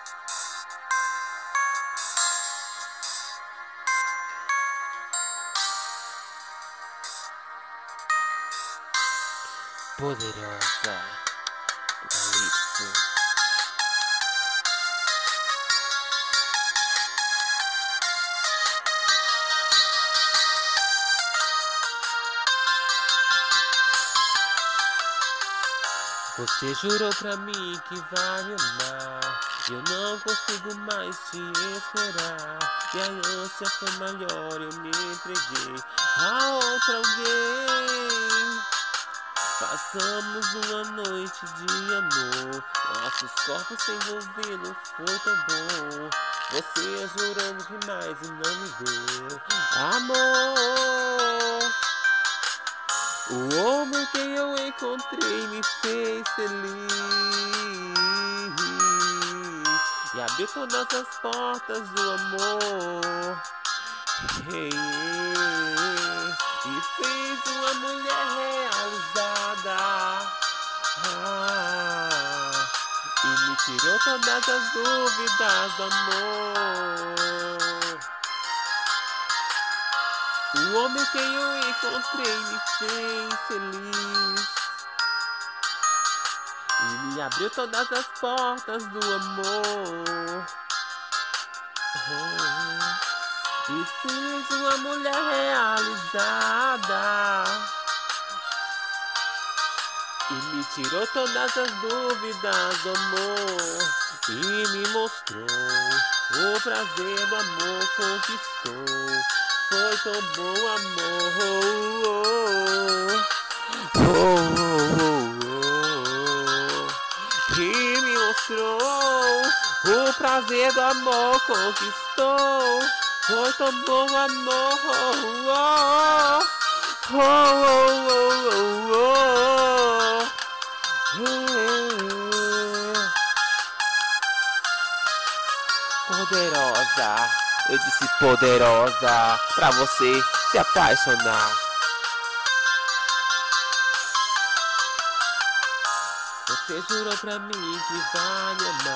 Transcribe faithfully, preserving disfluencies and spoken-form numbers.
Poderosa Calypso. Você jurou pra mim que vai me amar, eu não consigo mais te esperar. E a ânsia foi maior, eu me entreguei a outro alguém. Passamos uma noite de amor, nossos corpos se envolvendo, foi tão bom. Você jurando demais e não me deu amor. O homem que eu encontrei me fez feliz e abriu todas as portas do amor. Hey, hey, e fez uma mulher realizada, ah, e me tirou todas as dúvidas do amor. O homem que eu encontrei me fez feliz e me abriu todas as portas do amor. Oh. E fiz uma mulher realizada e me tirou todas as dúvidas do amor e me mostrou o prazer do amor, conquistou. Foi tão bom amor, oh, oh, oh, oh, oh. E me mostrou o prazer do amor, conquistou. Foi tão bom amor, oh, oh, oh, oh, oh, oh, oh. Poderosa, eu disse poderosa, pra você se apaixonar. Você jurou pra mim que vai me amar,